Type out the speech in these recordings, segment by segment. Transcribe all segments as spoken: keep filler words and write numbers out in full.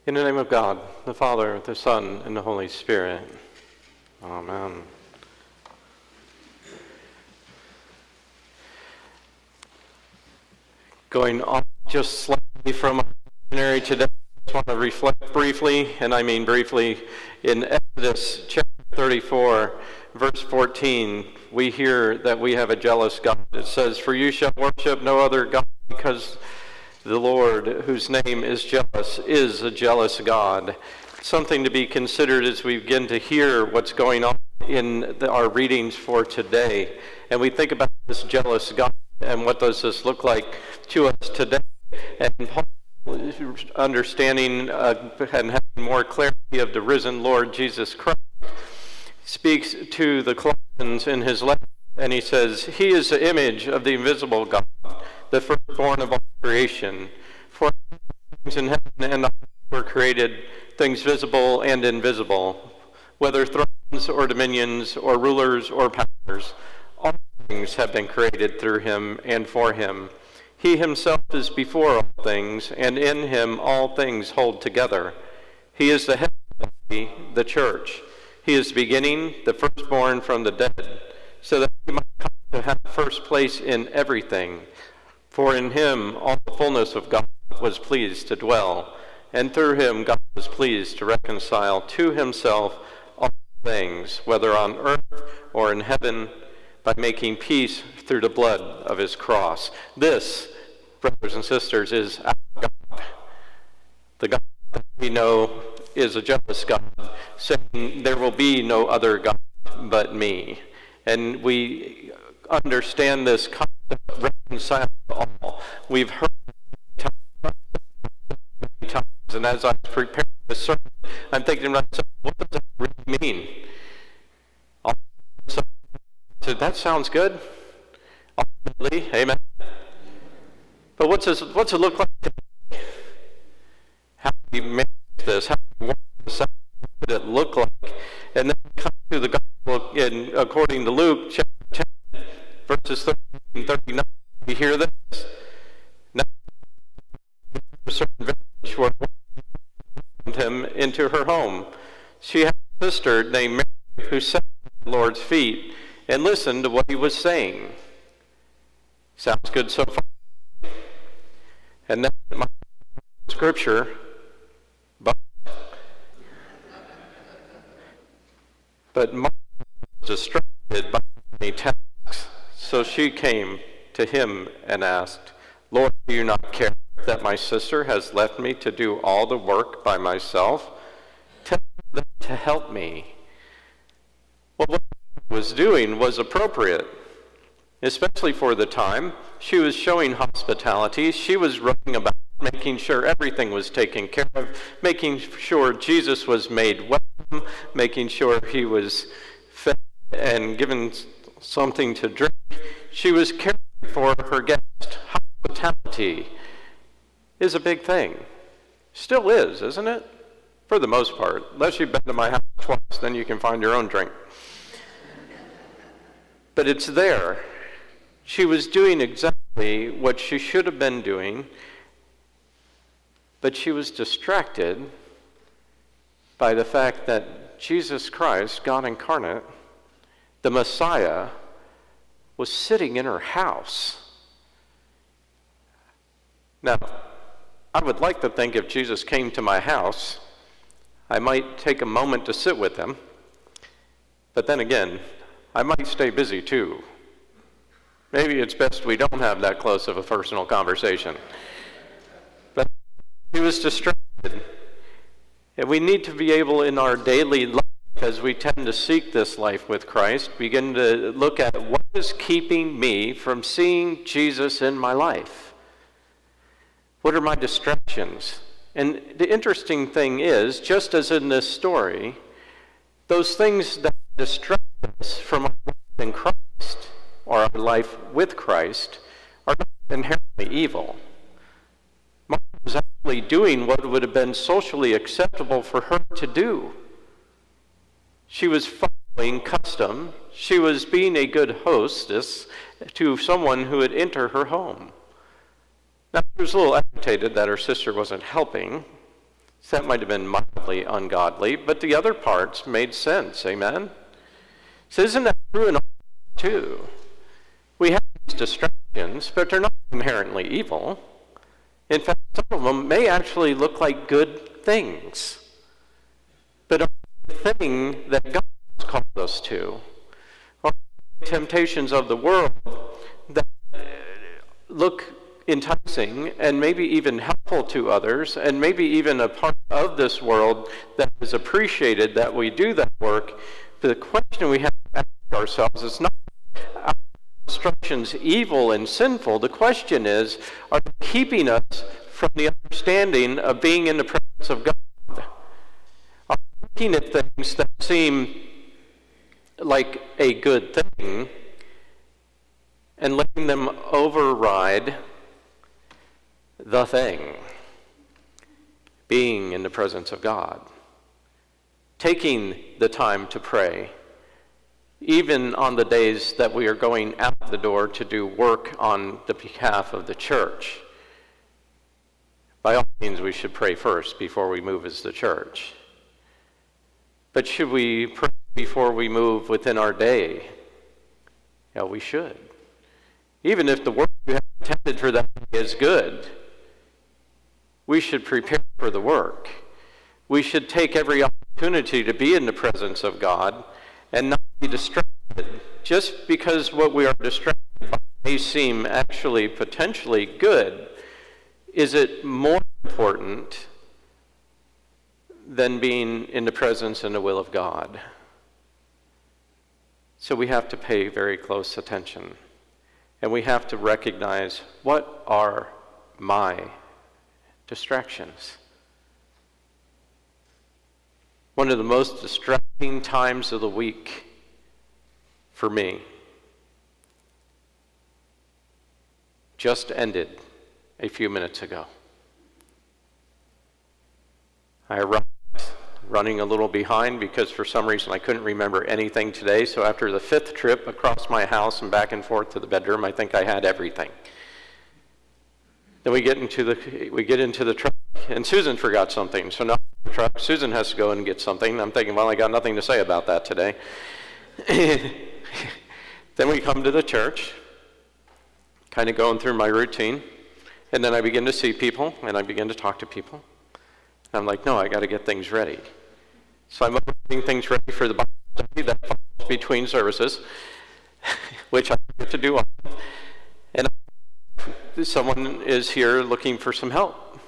In the name of God, the Father, the Son, and the Holy Spirit. Amen. Going on just slightly from our lectionary today, I just want to reflect briefly, and I mean briefly, in Exodus chapter thirty-four, verse fourteen, we hear that we have a jealous God. It says, "For you shall worship no other God, because the Lord, whose name is jealous, is a jealous God." Something to be considered as we begin to hear what's going on in the, our readings for today. And we think about this jealous God and what does this look like to us today. And Paul, understanding uh, and having more clarity of the risen Lord Jesus Christ, speaks to the Colossians in his letter, and he says, "He is the image of the invisible God, the firstborn of all creation. For things in heaven and on earth were created, things visible and invisible, whether thrones or dominions or rulers or powers. All things have been created through him and for him. He himself is before all things, and in him all things hold together. He is the head of the body, the church. He is the beginning, the firstborn from the dead, so that he might come to have first place in everything. For in him all the fullness of God was pleased to dwell, and through him God was pleased to reconcile to himself all things, whether on earth or in heaven, by making peace through the blood of his cross." This, brothers and sisters, is our God. The God that we know is a jealous God, saying there will be no other God but me. And we understand this concept of reconcile to all. We've heard it many times, and as I was preparing this sermon, I'm thinking to myself, what does that really mean? So that sounds good. Ultimately, amen. But what's this, what's it look like today? How do we manage this? How do we work this out? What would it look like? And then we come to the gospel in, according to Luke chapter ten, verses thirty and thirty-nine. We hear this. Now, a certain village where welcomed him into her home. She had a sister named Mary who sat at the Lord's feet and listened to what he was saying. Sounds good so far. And then my scripture, but, but Martha was distracted by many tasks, so she came to him and asked, "Lord, do you not care that my sister has left me to do all the work by myself? Tell them to help me." Well, what she was doing was appropriate, especially for the time. She was showing hospitality. She was running about, making sure everything was taken care of, making sure Jesus was made welcome, making sure he was fed and given something to drink. She was caring for her guest. Hospitality is a big thing. Still is, isn't it? For the most part. Unless you've been to my house twice, then you can find your own drink. But it's there. She was doing exactly what she should have been doing, but she was distracted by the fact that Jesus Christ, God incarnate, the Messiah, was sitting in her house. Now, I would like to think if Jesus came to my house, I might take a moment to sit with him, but then again, I might stay busy too. Maybe it's best we don't have that close of a personal conversation. But he was distracted. And we need to be able in our daily life, as we tend to seek this life with Christ, begin to look at what is keeping me from seeing Jesus in my life. What are my distractions? And the interesting thing is, just as in this story, those things that distract us from our life in Christ, or our life with Christ, are not inherently evil. Martha was actually doing what would have been socially acceptable for her to do. She was following custom. She was being a good hostess to someone who had entered her home. Now, she was a little agitated that her sister wasn't helping, So that might have been mildly ungodly, but the other parts made sense. Amen? So isn't that true in all too? We have these distractions, but they're not inherently evil. In fact, some of them may actually look like good things, but are the thing that God has called us to, or temptations of the world that look enticing and maybe even helpful to others, and maybe even a part of this world that is appreciated that we do that work. The question we have to ask ourselves is not our instructions evil and sinful. The question is, are they keeping us from the understanding of being in the presence of God? Are we looking at things that seem like a good thing and letting them override the thing, being in the presence of God, taking the time to pray, even on the days that we are going out the door to do work on the behalf of the church? By all means, we should pray first before we move as the church. But should we pray before we move within our day? Yeah, we should. Even if the work you have intended for that day is good, we should prepare for the work. We should take every opportunity to be in the presence of God and not be distracted. Just because what we are distracted by may seem actually potentially good, is it more important than being in the presence and the will of God? So we have to pay very close attention. And we have to recognize, what are my distractions? One of the most distracting times of the week for me just ended a few minutes ago. I arrived running a little behind because for some reason I couldn't remember anything today. So after the fifth trip across my house and back and forth to the bedroom, I think I had everything. Then we get into the we get into the truck, and Susan forgot something. So now the truck, Susan has to go and get something. I'm thinking, well, I got nothing to say about that today. Then we come to the church, kind of going through my routine, and then I begin to see people, and I begin to talk to people. I'm like, no, I got to get things ready. So I'm getting things ready for the Bible study that falls between services, which I get to do often. And someone is here looking for some help.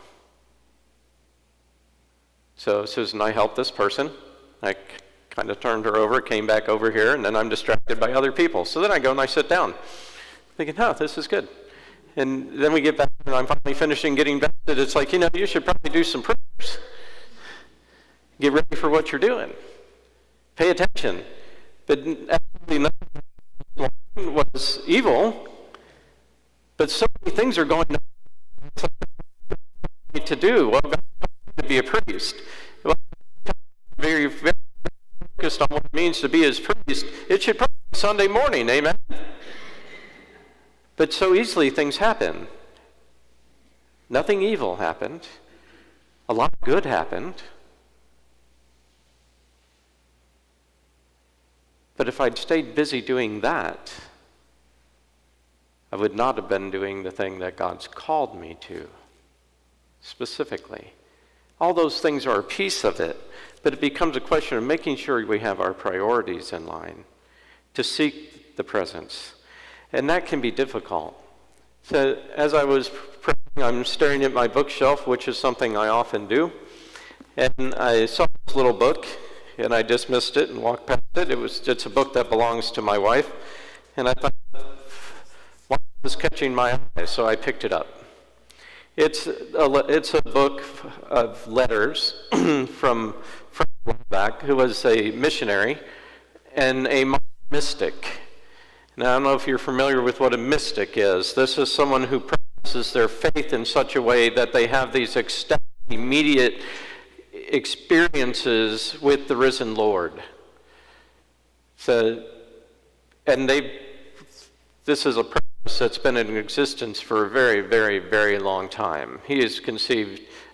So Susan, I helped this person. I kind of turned her over, came back over here, and then I'm distracted by other people. So then I go and I sit down, thinking, oh, this is good. And then we get back, and I'm finally finishing getting vested. It's like, you know, you should probably do some prayers. Get ready for what you're doing. Pay attention. But absolutely nothing was evil. But so many things are going on to do. Well, God called me to be a priest. Well, very, very focused on what it means to be his priest. It should probably be Sunday morning, amen? But so easily things happen. Nothing evil happened. A lot of good happened. But if I'd stayed busy doing that, I would not have been doing the thing that God's called me to, specifically. All those things are a piece of it, but it becomes a question of making sure we have our priorities in line to seek the presence. And that can be difficult. So as I was praying, I'm staring at my bookshelf, which is something I often do. And I saw this little book, and I dismissed it and walked past it. It was it's a book that belongs to my wife. And I thought, why is this catching my eye? So I picked it up. It's a, it's a book of letters from Frank Laubach, who was a missionary and a mystic. Now, I don't know if you're familiar with what a mystic is. This is someone who practices their faith in such a way that they have these ecstatic, immediate experiences with the risen Lord. So, and they, this is a practice that's been in existence for a very, very, very long time. He has conceived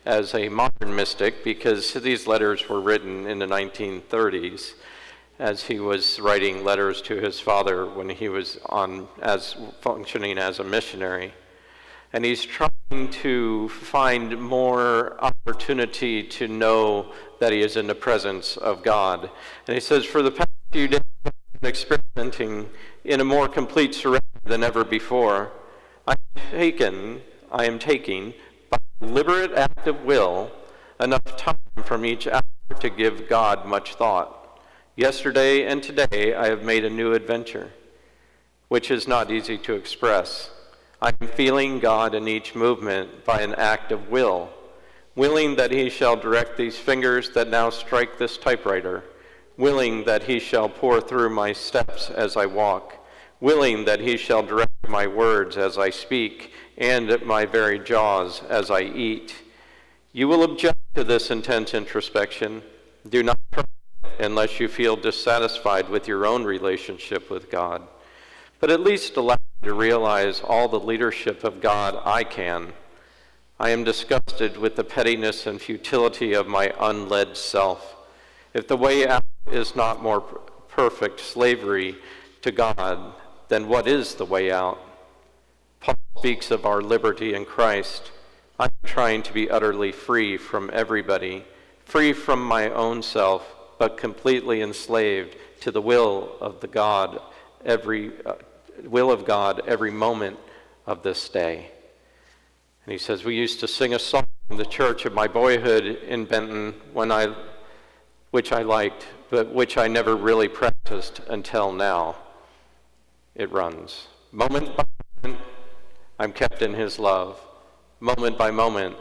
as a modern mystic because these letters were written in the nineteen thirties as he was writing letters to his father when he was on as functioning as a missionary. And he's trying to find more opportunity to know that he is in the presence of God. And he says, for the past few days, I've been experimenting in a more complete surrender than ever before. I'm taken, I am taking, by deliberate act of will, enough time from each hour to give God much thought. Yesterday and today, I have made a new adventure, which is not easy to express. I am feeling God in each movement by an act of will, willing that he shall direct these fingers that now strike this typewriter, willing that he shall pour through my steps as I walk, willing that he shall direct my words as I speak, and my very jaws as I eat. You will object to this intense introspection. Do not try unless you feel dissatisfied with your own relationship with God. But at least allow me to realize all the leadership of God I can. I am disgusted with the pettiness and futility of my unled self. If the way out is not more perfect slavery to God, then what is the way out? Paul speaks of our liberty in Christ. I'm trying to be utterly free from everybody, free from my own self, but completely enslaved to the will of the God, every uh, will of God every moment of this day. And he says, we used to sing a song in the church of my boyhood in Benton, when I, which I liked, but which I never really practiced until now. It runs, moment by moment, I'm kept in his love. Moment by moment,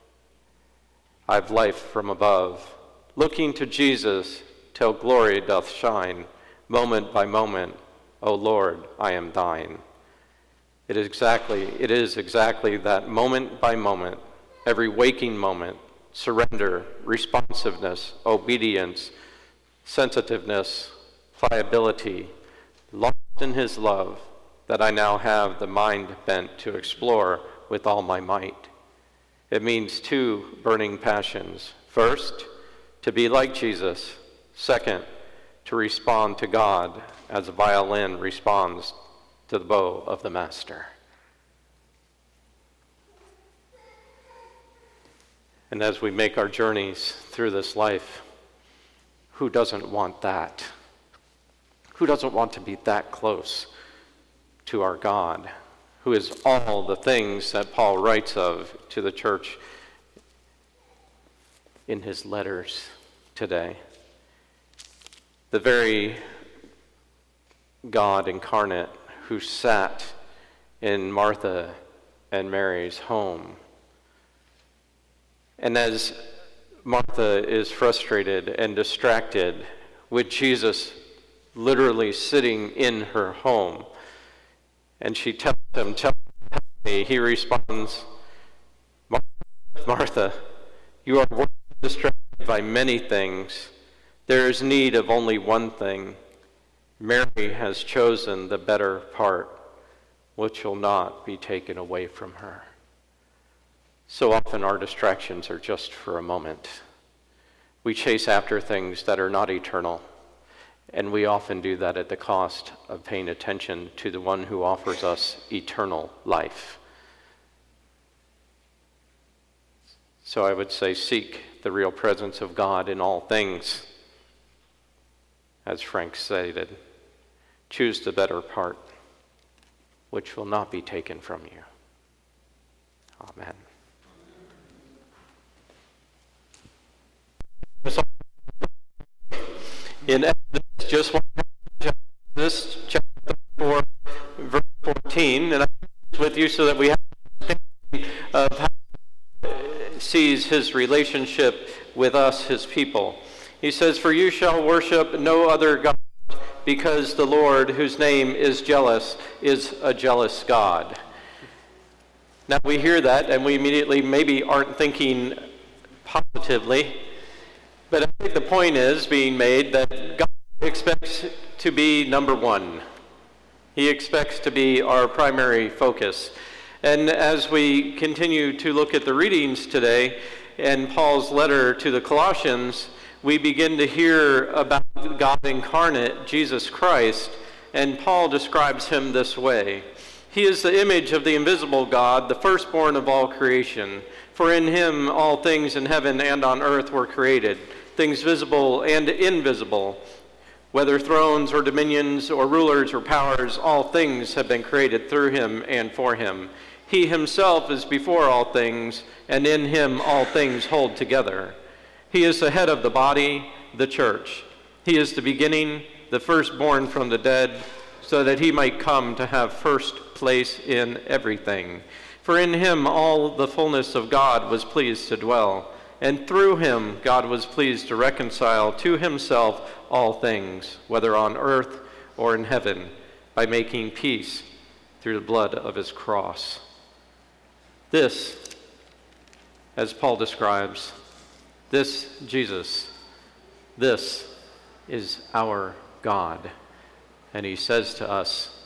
I've life from above. Looking to Jesus till glory doth shine. Moment by moment, O Lord, I am thine. It is exactly, it is exactly that moment by moment, every waking moment, surrender, responsiveness, obedience, sensitiveness, pliability, lost in his love, that I now have the mind bent to explore with all my might. It means two burning passions. First, to be like Jesus. Second, to respond to God as a violin responds to the bow of the master. And as we make our journeys through this life, who doesn't want that? Who doesn't want to be that close to our God, who is all the things that Paul writes of to the church in his letters today? The very God incarnate who sat in Martha and Mary's home. And as Martha is frustrated and distracted with Jesus literally sitting in her home, and she tells him, tell me, he responds, Martha, Martha, you are worried and distracted by many things. There is need of only one thing. Mary has chosen the better part, which will not be taken away from her. So often our distractions are just for a moment. We chase after things that are not eternal, and we often do that at the cost of paying attention to the one who offers us eternal life. So I would say, seek the real presence of God in all things. As Frank stated, choose the better part, which will not be taken from you. Amen. In Exodus, just one Exodus chapter four, verse fourteen, and I share with you so that we have an understanding of how he sees his relationship with us, his people. He says, "For you shall worship no other God, because the Lord, whose name is jealous, is a jealous God." Now we hear that, and we immediately maybe aren't thinking positively. But I think the point is being made that God expects to be number one. He expects to be our primary focus. And as we continue to look at the readings today, in Paul's letter to the Colossians, we begin to hear about God incarnate, Jesus Christ, and Paul describes him this way. He is the image of the invisible God, the firstborn of all creation. For in him all things in heaven and on earth were created, things visible and invisible. Whether thrones or dominions or rulers or powers, all things have been created through him and for him. He himself is before all things, and in him all things hold together. He is the head of the body, the church. He is the beginning, the firstborn from the dead, so that he might come to have first place in everything. For in him all the fullness of God was pleased to dwell, and through him God was pleased to reconcile to himself all things, whether on earth or in heaven, by making peace through the blood of his cross. This, as Paul describes, this Jesus, this is our God. And he says to us,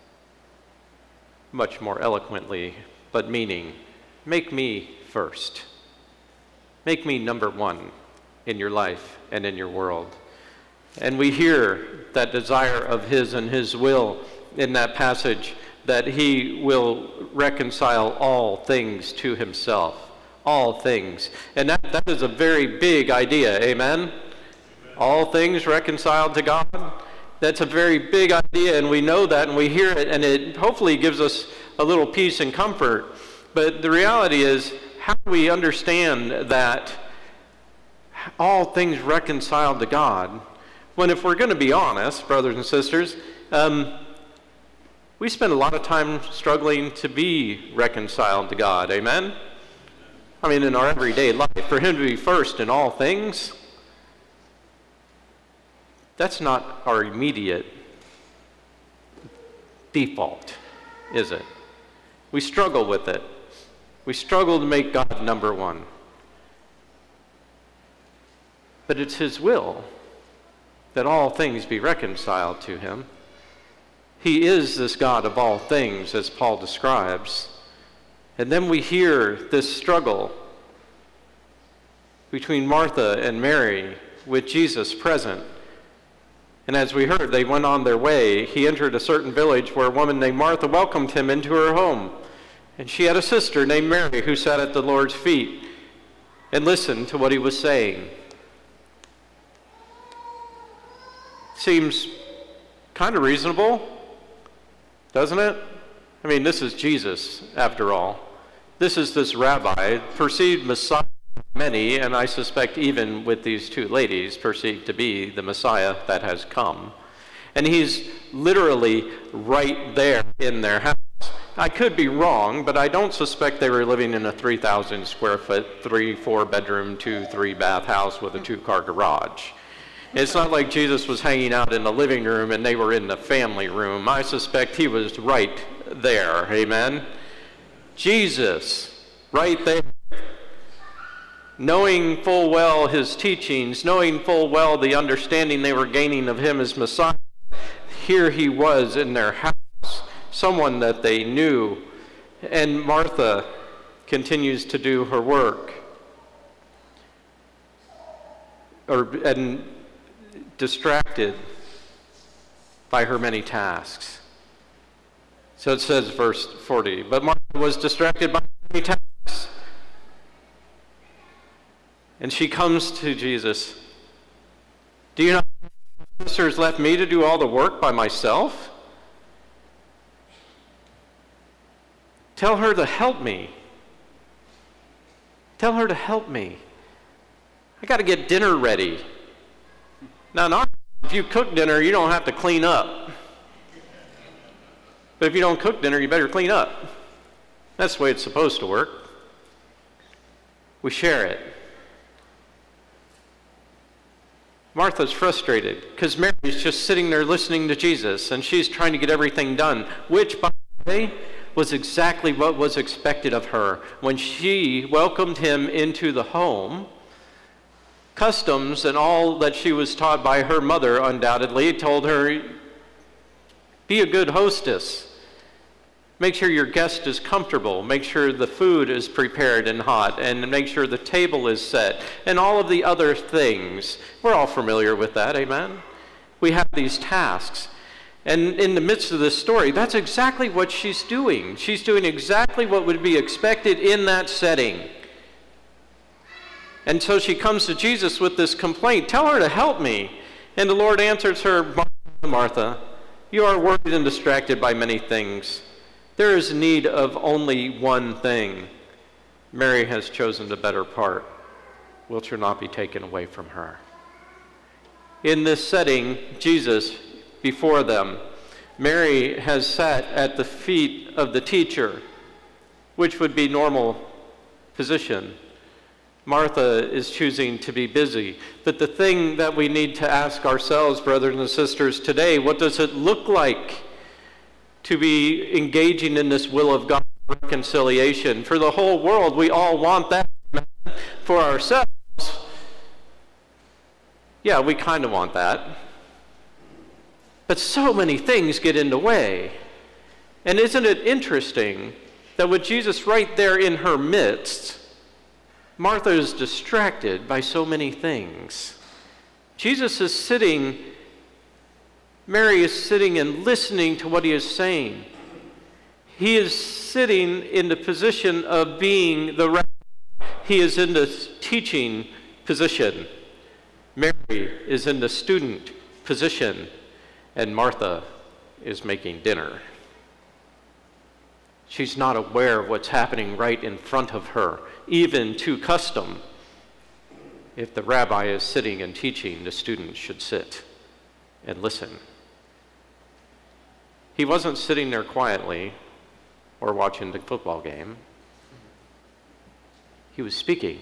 much more eloquently, but meaning, make me first. Make me number one in your life and in your world. And we hear that desire of his and his will in that passage, that he will reconcile all things to himself. All things. And that, that is a very big idea, amen? Amen? All things reconciled to God. That's a very big idea, and we know that, and we hear it, and it hopefully gives us a little peace and comfort. But the reality is, how do we understand that all things reconciled to God, when if we're going to be honest, brothers and sisters, um, we spend a lot of time struggling to be reconciled to God, amen? I mean, in our everyday life, for him to be first in all things, that's not our immediate default, is it? We struggle with it. We struggle to make God number one. But it's his will that all things be reconciled to him. He is this God of all things, as Paul describes. And then we hear this struggle between Martha and Mary with Jesus present. And as we heard, they went on their way. He entered a certain village where a woman named Martha welcomed him into her home. And she had a sister named Mary who sat at the Lord's feet and listened to what he was saying. Seems kind of reasonable, doesn't it? I mean, this is Jesus, after all. This is this rabbi, perceived Messiah by many, and I suspect even with these two ladies, perceived to be the Messiah that has come. And he's literally right there in their house. I could be wrong, but I don't suspect they were living in a three thousand square foot, three, four bedroom, two, three bath house with a two car garage. It's not like Jesus was hanging out in the living room and they were in the family room. I suspect he was right there, amen? Jesus, right there, knowing full well his teachings, knowing full well the understanding they were gaining of him as Messiah, here he was in their house, someone that they knew. And Martha continues to do her work, or and distracted by her many tasks. So it says, verse forty, but Martha was distracted by many tasks. And she comes to Jesus. Do you know my sister has left me to do all the work by myself? Tell her to help me. Tell her to help me. I got to get dinner ready. Now, not if you cook dinner, you don't have to clean up. But if you don't cook dinner, you better clean up. That's the way it's supposed to work. We share it. Martha's frustrated because Mary's just sitting there listening to Jesus, and she's trying to get everything done, which, by the way, was exactly what was expected of her. When she welcomed him into the home, customs and all that she was taught by her mother undoubtedly told her, be a good hostess. Make sure your guest is comfortable. Make sure the food is prepared and hot, and make sure the table is set, and all of the other things. We're all familiar with that, amen? We have these tasks. And in the midst of this story, that's exactly what she's doing. She's doing exactly what would be expected in that setting. And so she comes to Jesus with this complaint, tell her to help me. And the Lord answers her, Martha, Martha, you are worried and distracted by many things. There is need of only one thing. Mary has chosen the better part, which shall not be taken away from her. In this setting, Jesus, before them, Mary has sat at the feet of the teacher, which would be normal position. Martha is choosing to be busy. But the thing that we need to ask ourselves, brothers and sisters, today, what does it look like to be engaging in this will of God, reconciliation? For the whole world, we all want that. For ourselves, yeah, we kind of want that. But so many things get in the way. And isn't it interesting that with Jesus right there in her midst, Martha is distracted by so many things. Jesus is sitting, Mary is sitting and listening to what he is saying. He is sitting in the position of being the rabbi. He is in the teaching position. Mary is in the student position, and Martha is making dinner. She's not aware of what's happening right in front of her, even to custom. If the rabbi is sitting and teaching, the student should sit and listen. He wasn't sitting there quietly or watching the football game. He was speaking.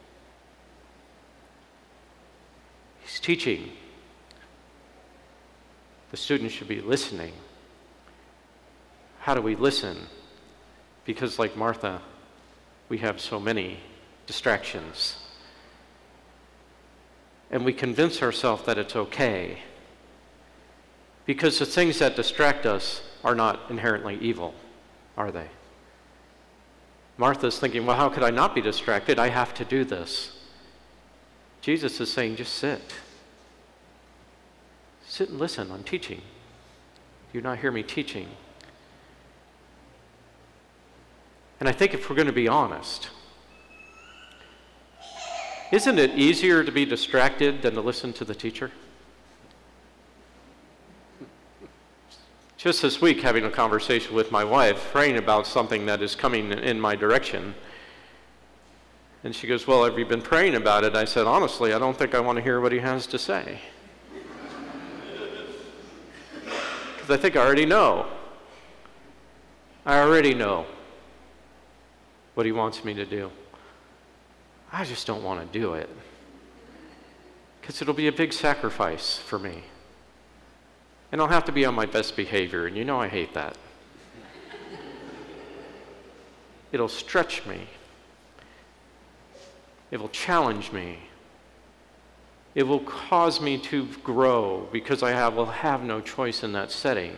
He's teaching. The student should be listening. How do we listen? Because like Martha, we have so many distractions. And we convince ourselves that it's okay. Because the things that distract us are not inherently evil, are they? Martha's thinking, well, how could I not be distracted? I have to do this. Jesus is saying, just sit. Sit and listen. I'm teaching. Do you not hear me teaching? And I think if we're going to be honest, isn't it easier to be distracted than to listen to the teacher? Just this week, having a conversation with my wife, praying about something that is coming in my direction. And she goes, well, have you been praying about it? I said, honestly, I don't think I want to hear what he has to say. Because I think I already know. I already know what he wants me to do. I just don't want to do it. Because it'll be a big sacrifice for me. And I'll have to be on my best behavior, and you know I hate that. It'll stretch me. It will challenge me. It will cause me to grow because I have, will have no choice in that setting.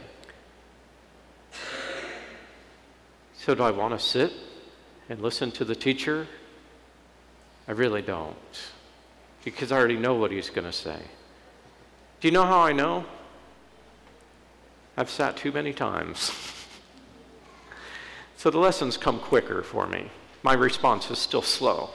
So do I want to sit and listen to the teacher? I really don't, because I already know what he's going to say. Do you know how I know? I've sat too many times. So the lessons come quicker for me. My response is still slow.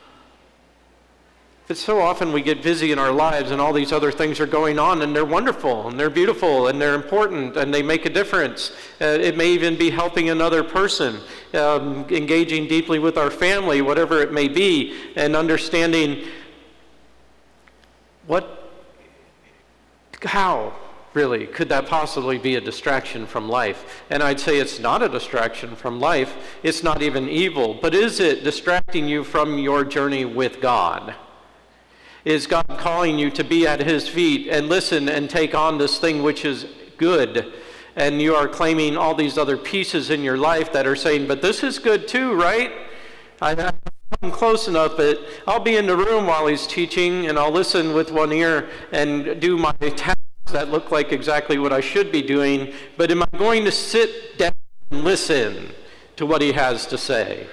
But so often we get busy in our lives and all these other things are going on, and they're wonderful and they're beautiful and they're important and they make a difference. Uh, it may even be helping another person, um, engaging deeply with our family, whatever it may be, and understanding what, how really could that possibly be a distraction from life? And I'd say it's not a distraction from life. It's not even evil. But is it distracting you from your journey with God? Is God calling you to be at his feet and listen and take on this thing which is good? And you are claiming all these other pieces in your life that are saying, but this is good too, right? I haven't come close enough, but I'll be in the room while he's teaching and I'll listen with one ear and do my tasks that look like exactly what I should be doing. But am I going to sit down listen to what he has to say,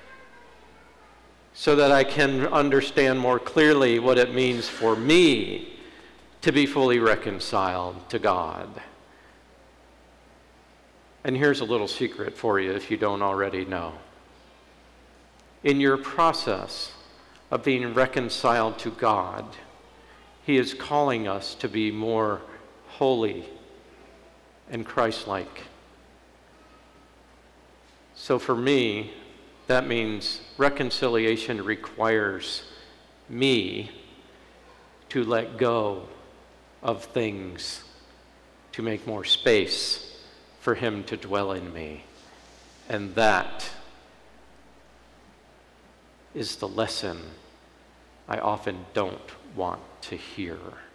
so that I can understand more clearly what it means for me to be fully reconciled to God. And here's a little secret for you if you don't already know. In your process of being reconciled to God, he is calling us to be more holy and Christ-like. So for me, that means reconciliation requires me to let go of things to make more space for him to dwell in me. And that is the lesson I often don't want to hear.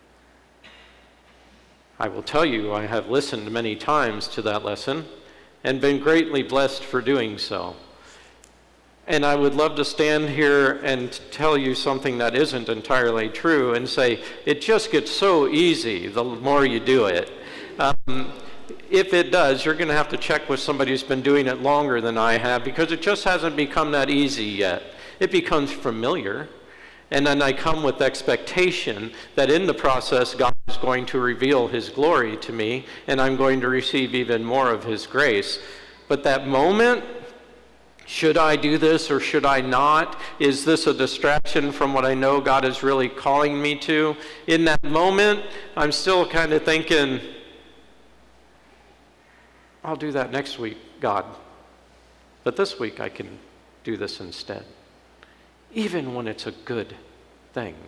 I will tell you, I have listened many times to that lesson and been greatly blessed for doing so. And I would love to stand here and tell you something that isn't entirely true and say, it just gets so easy the more you do it. Um, if it does, you're going to have to check with somebody who's been doing it longer than I have, because it just hasn't become that easy yet. It becomes familiar. And then I come with expectation that in the process, God is going to reveal his glory to me, and I'm going to receive even more of his grace. But that moment, should I do this or should I not? Is this a distraction from what I know God is really calling me to? In that moment, I'm still kind of thinking, I'll do that next week, God. But this week I can do this instead. Even when it's a good thing.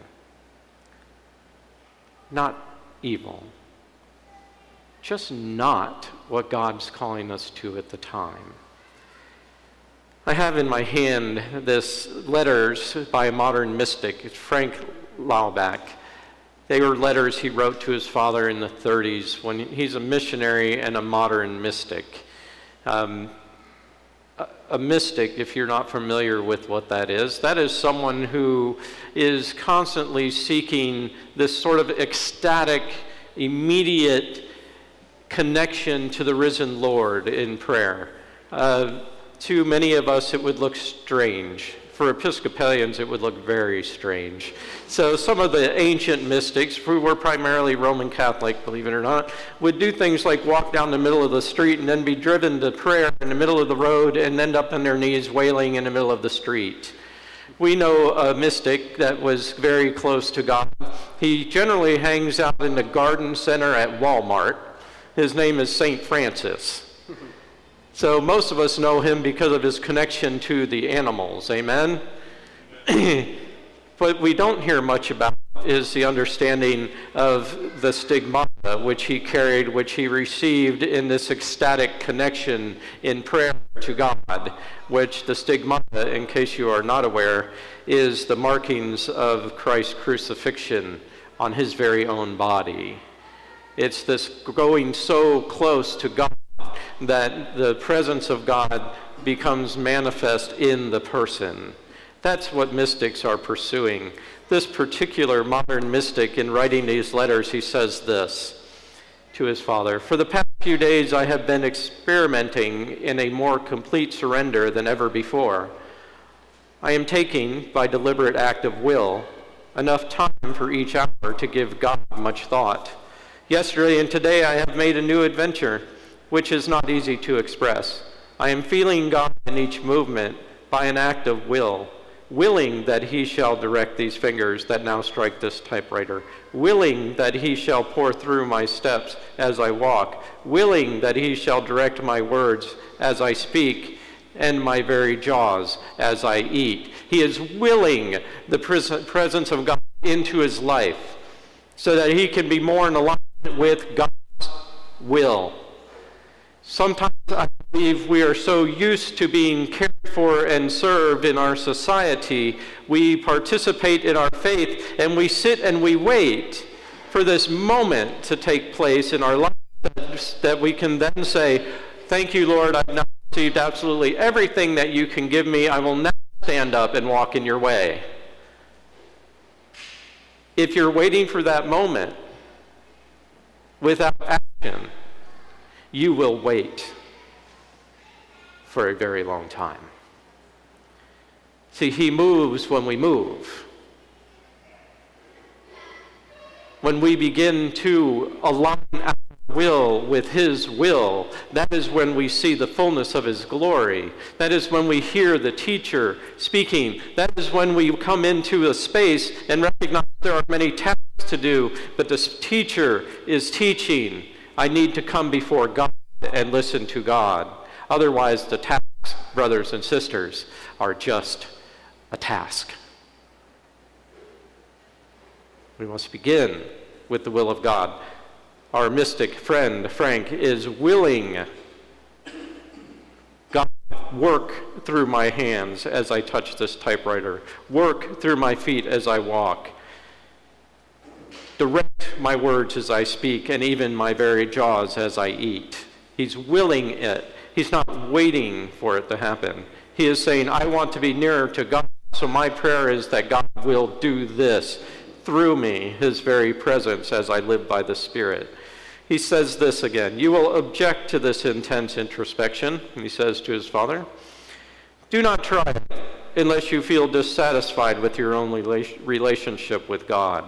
Not evil. Just not what God's calling us to at the time. I have in my hand this letters by a modern mystic. It's Frank Laubach. They were letters he wrote to his father in the thirties when he's a missionary and a modern mystic. Um, a, a mystic, if you're not familiar with what that is, that is someone who is constantly seeking this sort of ecstatic, immediate connection to the risen Lord in prayer. Uh, To many of us, it would look strange. For Episcopalians, it would look very strange. So some of the ancient mystics, who were primarily Roman Catholic, believe it or not, would do things like walk down the middle of the street and then be driven to prayer in the middle of the road and end up on their knees wailing in the middle of the street. We know a mystic that was very close to God. He generally hangs out in the garden center at Walmart. His name is Saint Francis. So most of us know him because of his connection to the animals, amen? What we don't hear much about is the understanding of the stigmata which he carried, which he received in this ecstatic connection in prayer to God, which the stigmata, in case you are not aware, is the markings of Christ's crucifixion on his very own body. It's this going so close to God that the presence of God becomes manifest in the person. That's what mystics are pursuing. This particular modern mystic, in writing these letters, he says this to his father: "For the past few days I have been experimenting in a more complete surrender than ever before. I am taking, by deliberate act of will, enough time for each hour to give God much thought. Yesterday and today I have made a new adventure, which is not easy to express. I am feeling God in each movement by an act of will, willing that he shall direct these fingers that now strike this typewriter, willing that he shall pour through my steps as I walk, willing that he shall direct my words as I speak and my very jaws as I eat." He is willing the pres- presence of God into his life so that he can be more in alignment with God's will. Sometimes I believe we are so used to being cared for and served in our society, we participate in our faith and we sit and we wait for this moment to take place in our lives that we can then say, "Thank you, Lord, I've now received absolutely everything that you can give me. I will now stand up and walk in your way." If you're waiting for that moment without action, you will wait. for a very long time. See, he moves when we move. When we begin to align our will with his will, that is when we see the fullness of his glory. That is when we hear the teacher speaking. That is when we come into a space and recognize there are many tasks to do, but this teacher is teaching. I need to come before God and listen to God. Otherwise, the tasks, brothers and sisters, are just a task. We must begin with the will of God. Our mystic friend, Frank, is willing. God, work through my hands as I touch this typewriter. Work through my feet as I walk. Direct my words as I speak, and even my very jaws as I eat. He's willing it. He's not waiting for it to happen. He is saying, I want to be nearer to God, so my prayer is that God will do this through me, his very presence as I live by the Spirit. He says this again, you will object to this intense introspection, he says to his father. Do not try it unless you feel dissatisfied with your own relationship with God.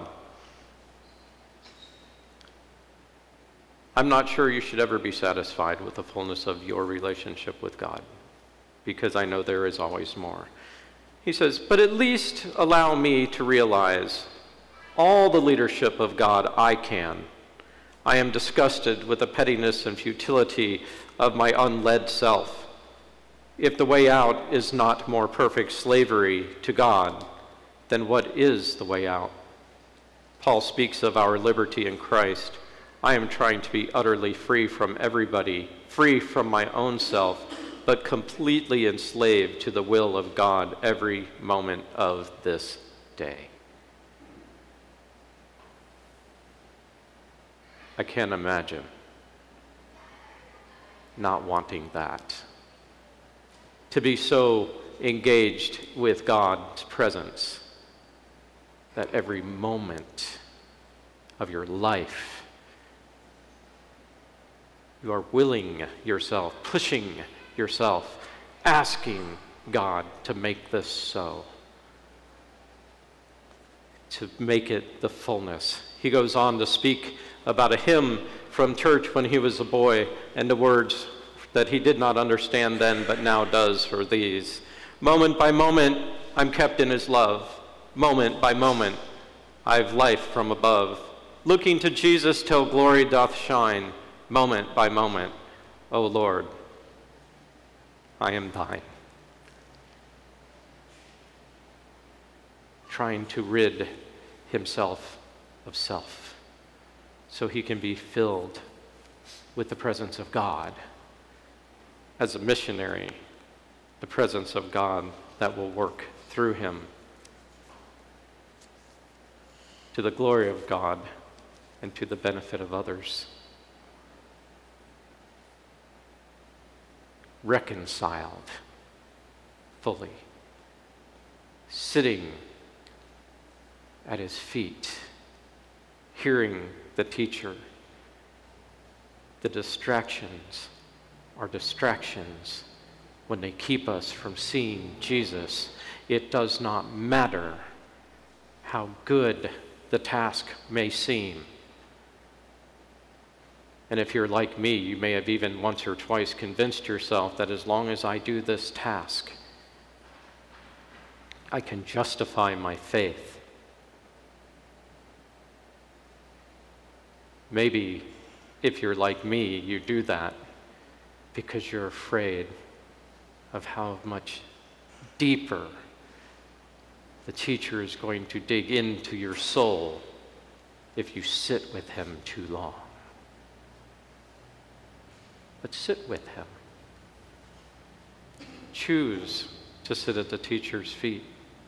I'm not sure you should ever be satisfied with the fullness of your relationship with God, because I know there is always more. He says, but at least allow me to realize all the leadership of God I can. I am disgusted with the pettiness and futility of my unled self. If the way out is not more perfect slavery to God, then what is the way out? Paul speaks of our liberty in Christ. I am trying to be utterly free from everybody, free from my own self, but completely enslaved to the will of God every moment of this day. I can't imagine not wanting that. To be so engaged with God's presence that every moment of your life you are willing yourself, pushing yourself, asking God to make this so, to make it the fullness. He goes on to speak about a hymn from church when he was a boy, and the words that he did not understand then but now does for these. Moment by moment, I'm kept in his love. Moment by moment, I've life from above. Looking to Jesus till glory doth shine. Moment by moment, O Lord, I am thine. Trying to rid himself of self so he can be filled with the presence of God. As a missionary, the presence of God that will work through him to the glory of God and to the benefit of others. Reconciled fully, sitting at his feet, hearing the teacher. The distractions are distractions when they keep us from seeing Jesus. It does not matter how good the task may seem. And if you're like me, you may have even once or twice convinced yourself that as long as I do this task, I can justify my faith. Maybe if you're like me, you do that because you're afraid of how much deeper the teacher is going to dig into your soul if you sit with him too long. But sit with him. Choose to sit at the teacher's feet.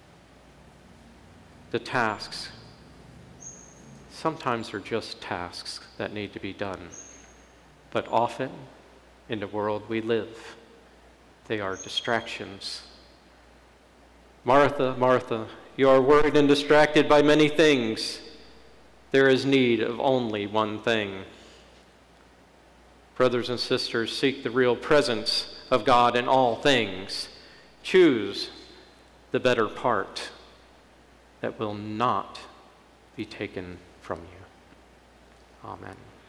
The tasks sometimes are just tasks that need to be done. But often, in the world we live, they are distractions. Martha, Martha, you are worried and distracted by many things. There is need of only one thing. Brothers and sisters, seek the real presence of God in all things. Choose the better part that will not be taken from you. Amen.